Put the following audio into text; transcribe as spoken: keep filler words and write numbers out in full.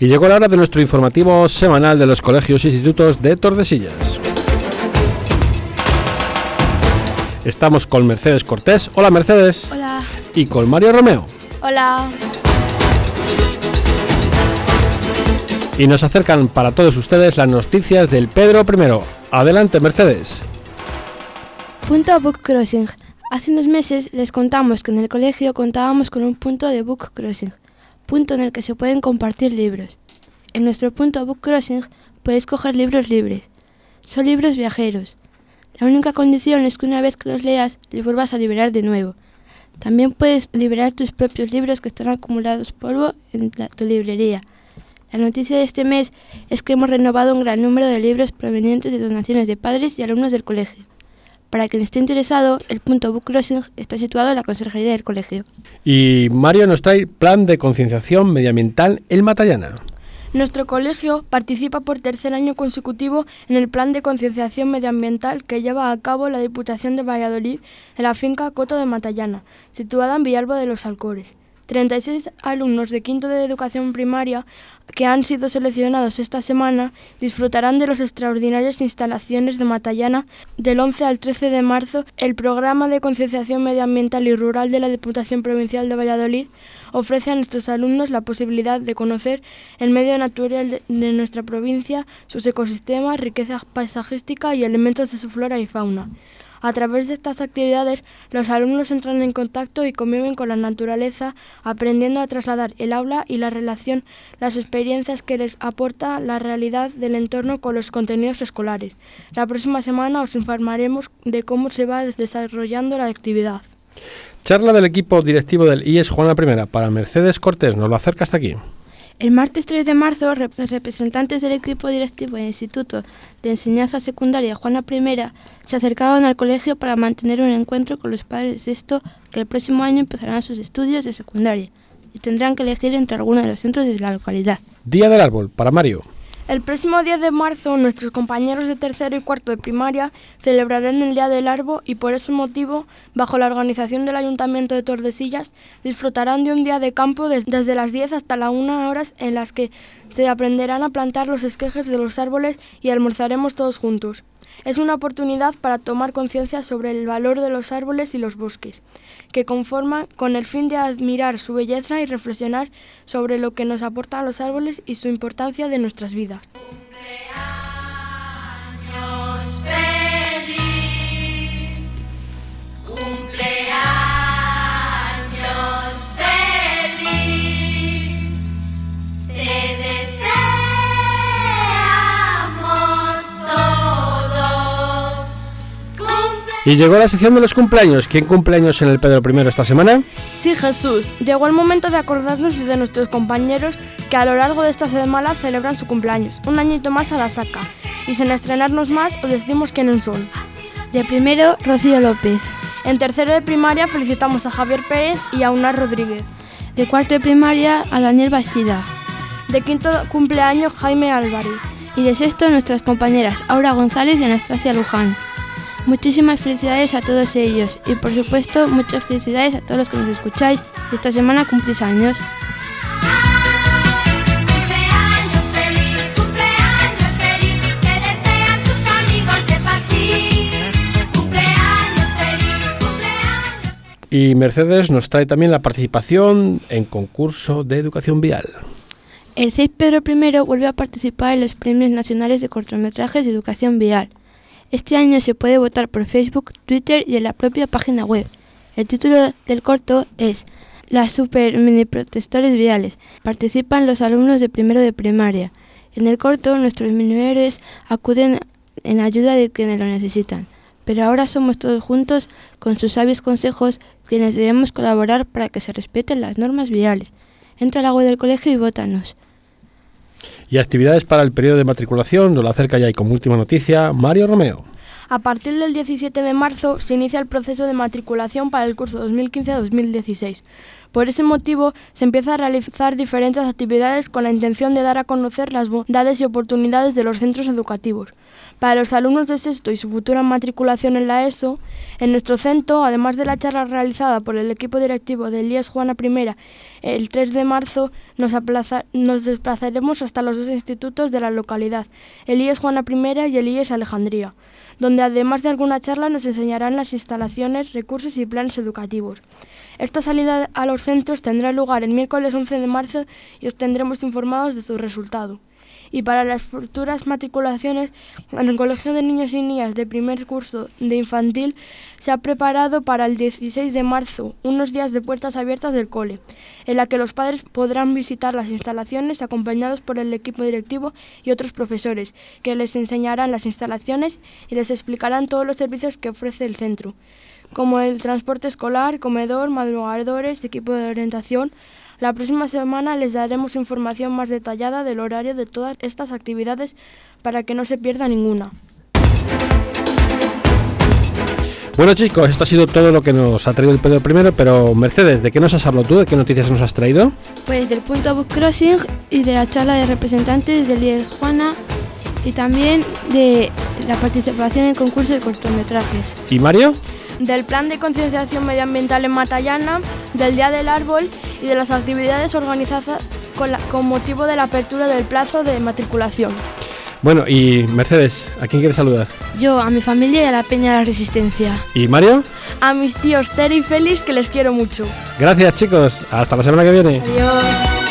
Y llegó la hora de nuestro informativo semanal de los colegios e institutos de Tordesillas. Estamos con Mercedes Cortés. Hola, Mercedes. Hola. Y con Mario Romeo. Hola. Y nos acercan para todos ustedes las noticias del Pedro primero. Adelante, Mercedes. Punto Book Crossing. Hace unos meses les contamos que en el colegio contábamos con un punto de Book Crossing, punto en el que se pueden compartir libros. En nuestro punto Book Crossing puedes coger libros libres. Son libros viajeros. La única condición es que una vez que los leas, los vuelvas a liberar de nuevo. También puedes liberar tus propios libros que están acumulados polvo en la, tu librería. La noticia de este mes es que hemos renovado un gran número de libros provenientes de donaciones de padres y alumnos del colegio. Para quien esté interesado, el punto Book Crossing está situado en la conserjería del colegio. Y Mario nos trae plan de concienciación medioambiental en Matallana. Nuestro colegio participa por tercer año consecutivo en el plan de concienciación medioambiental que lleva a cabo la Diputación de Valladolid en la finca Coto de Matallana, situada en Villalba de los Alcores. treinta y seis alumnos de quinto de educación primaria que han sido seleccionados esta semana disfrutarán de las extraordinarias instalaciones de Matallana del once al trece de marzo. El programa de concienciación medioambiental y rural de la Diputación Provincial de Valladolid ofrece a nuestros alumnos la posibilidad de conocer el medio natural de, de nuestra provincia, sus ecosistemas, riqueza paisajística y elementos de su flora y fauna. A través de estas actividades, los alumnos entran en contacto y conviven con la naturaleza, aprendiendo a trasladar el aula y la relación, las experiencias que les aporta la realidad del entorno con los contenidos escolares. La próxima semana os informaremos de cómo se va desarrollando la actividad. Charla del equipo directivo del I E S Juana Primera para Mercedes Cortés. Nos lo acerca hasta aquí. El martes tres de marzo, los representantes del equipo directivo del Instituto de Enseñanza Secundaria Juana Primera se acercaron al colegio para mantener un encuentro con los padres de esto que el próximo año empezarán sus estudios de secundaria y tendrán que elegir entre algunos de los centros de la localidad. Día del Árbol para Mario. El próximo diez de marzo, nuestros compañeros de tercero y cuarto de primaria celebrarán el Día del Árbol y por ese motivo, bajo la organización del Ayuntamiento de Tordesillas, disfrutarán de un día de campo des- desde las diez hasta las una horas en las que se aprenderán a plantar los esquejes de los árboles y almorzaremos todos juntos. Es una oportunidad para tomar conciencia sobre el valor de los árboles y los bosques, que conforman con el fin de admirar su belleza y reflexionar sobre lo que nos aportan los árboles y su importancia de nuestras vidas. Y llegó la sección de los cumpleaños. ¿Quién cumpleaños en el Pedro primero esta semana? Sí, Jesús. Llegó el momento de acordarnos de nuestros compañeros que a lo largo de esta semana celebran su cumpleaños. Un añito más a la saca. Y sin estrenarnos más, os decimos quiénes son. De primero, Rocío López. En tercero de primaria felicitamos a Javier Pérez y a Unar Rodríguez. De cuarto de primaria, a Daniel Bastida. De quinto cumpleaños, Jaime Álvarez. Y de sexto, nuestras compañeras Aura González y Anastasia Luján. Muchísimas felicidades a todos ellos y por supuesto muchas felicidades a todos los que nos escucháis y esta semana cumplís años. Cumpleaños feliz, cumpleaños feliz, que desean tus amigos de partir. Cumpleaños feliz, cumpleaños. Y Mercedes nos trae también la participación en concurso de educación vial. El C E I P Pedro primero vuelve a participar en los premios nacionales de cortometrajes de educación vial. Este año se puede votar por Facebook, Twitter y en la propia página web. El título del corto es Las super mini protectores viales. Participan los alumnos de primero de primaria. En el corto, nuestros mini héroes acuden en ayuda de quienes lo necesitan. Pero ahora somos todos juntos, con sus sabios consejos, quienes debemos colaborar para que se respeten las normas viales. Entra a la web del colegio y vótanos. Y actividades para el periodo de matriculación, nos lo acerca ya y como última noticia, Mario Romeo. A partir del diecisiete de marzo se inicia el proceso de matriculación para el curso dos mil quince a dos mil dieciséis. Por ese motivo, se empieza a realizar diferentes actividades con la intención de dar a conocer las bondades y oportunidades de los centros educativos. Para los alumnos de sexto y su futura matriculación en la ESO, En nuestro centro, además de la charla realizada por el equipo directivo del I E S Juana I, el tres de marzo nos, aplaza, nos desplazaremos hasta los dos institutos de la localidad, el I E S Juana I y el I E S Alejandría, donde además de alguna charla nos enseñarán las instalaciones, recursos y planes educativos. Esta salida a los centros tendrá lugar el miércoles once de marzo y os tendremos informados de su resultado. Y para las futuras matriculaciones, en el Colegio de Niños y Niñas de primer curso de infantil se ha preparado para el dieciséis de marzo unos días de puertas abiertas del cole, en la que los padres podrán visitar las instalaciones acompañados por el equipo directivo y otros profesores, que les enseñarán las instalaciones y les explicarán todos los servicios que ofrece el centro, como el transporte escolar, comedor, madrugadores, equipo de orientación. La próxima semana les daremos información más detallada del horario de todas estas actividades para que no se pierda ninguna. Bueno chicos, esto ha sido todo lo que nos ha traído el Pedro Primero, pero Mercedes, ¿de qué nos has hablado tú? ¿De qué noticias nos has traído? Pues del punto Book Crossing y de la charla de representantes del I E S Juana y también de la participación en concurso de cortometrajes. ¿Y Mario? Del plan de concienciación medioambiental en Matallana, del Día del Árbol y de las actividades organizadas con, la, con motivo de la apertura del plazo de matriculación. Bueno, y Mercedes, ¿a quién quieres saludar? Yo, a mi familia y a la Peña de la Resistencia. ¿Y Mario? A mis tíos Ter y Félix, que les quiero mucho. Gracias chicos, hasta la semana que viene. Adiós.